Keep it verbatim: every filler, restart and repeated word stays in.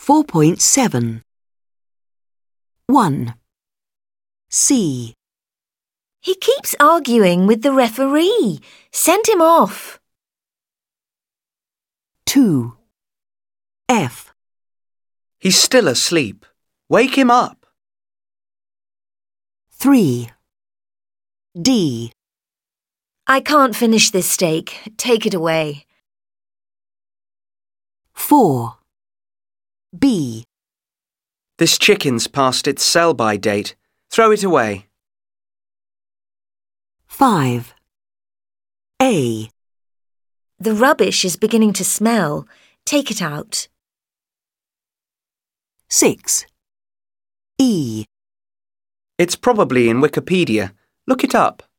four point seven. one. C. He keeps arguing with the referee. Send him off. two. F. He's still asleep. Wake him up. three. D. I can't finish this steak. Take it away. four. B. This chicken's past its sell-by date. Throw it away. five. A. The rubbish is beginning to smell. Take it out. six. E. It's probably in Wikipedia. Look it up.